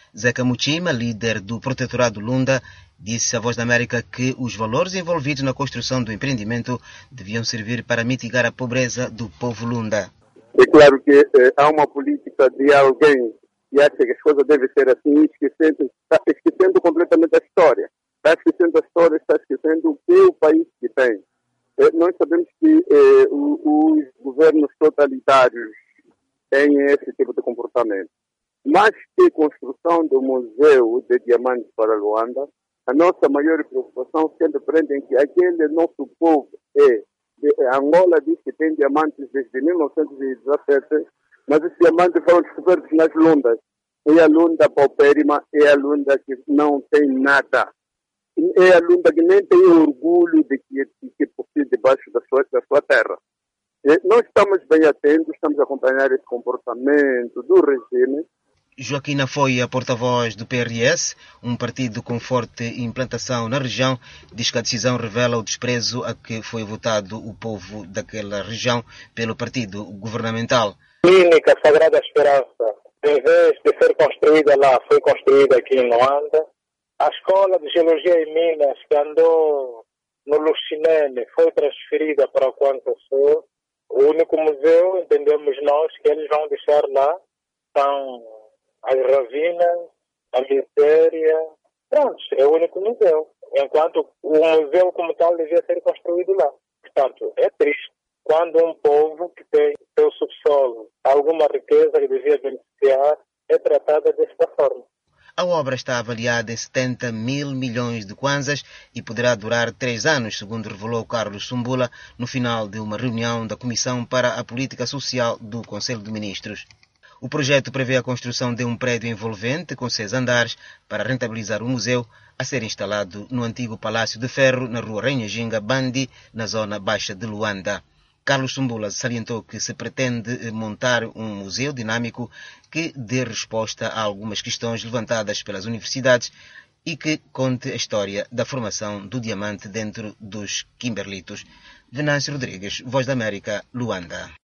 Zeca Muchima, líder do Protetorado Lunda, disse à Voz da América que os valores envolvidos na construção do empreendimento deviam servir para mitigar a pobreza do povo Lunda. É claro que há uma política de alguém que acha que as coisas devem ser assim, está esquecendo completamente a história. Está esquecendo a história, está esquecendo o que é o país que tem. Nós sabemos que os governos totalitários têm esse tipo de comportamento. Mas que a construção do Museu de Diamantes para Luanda, a nossa maior preocupação sempre prende em que aquele nosso povo Angola diz que tem diamantes desde 1917, mas esses diamantes foram descobertos nas Lundas. É a Lunda paupérrima, é a Lunda que não tem nada. É a Lunda que nem tem orgulho de que possui debaixo da sua terra. Nós estamos bem atentos, estamos a acompanhar esse comportamento do regime. Joaquina foi a porta-voz do PRS, um partido com forte implantação na região, diz que a decisão revela o desprezo a que foi votado o povo daquela região pelo partido governamental. Clínica Sagrada Esperança, em vez de ser construída lá, foi construída aqui em Luanda. A Escola de Geologia e Minas, que andou no Luxinene, foi transferida para o Quantaçu. O único museu, entendemos nós, que eles vão deixar lá são as ravinas, a miséria. Pronto, é o único museu. Enquanto o museu como tal devia ser construído lá. Portanto, é triste quando um povo que tem seu subsolo alguma riqueza que devia beneficiar é tratada desta forma. A obra está avaliada em 70 mil milhões de kwanzas e poderá durar 3 anos, segundo revelou Carlos Sumbula no final de uma reunião da Comissão para a Política Social do Conselho de Ministros. O projeto prevê a construção de um prédio envolvente com 6 andares para rentabilizar o museu a ser instalado no antigo Palácio de Ferro, na rua Renhaginga, Bandi, na zona baixa de Luanda. Carlos Sumbula salientou que se pretende montar um museu dinâmico que dê resposta a algumas questões levantadas pelas universidades e que conte a história da formação do diamante dentro dos Kimberlitos. Venâncio Rodrigues, Voz da América, Luanda.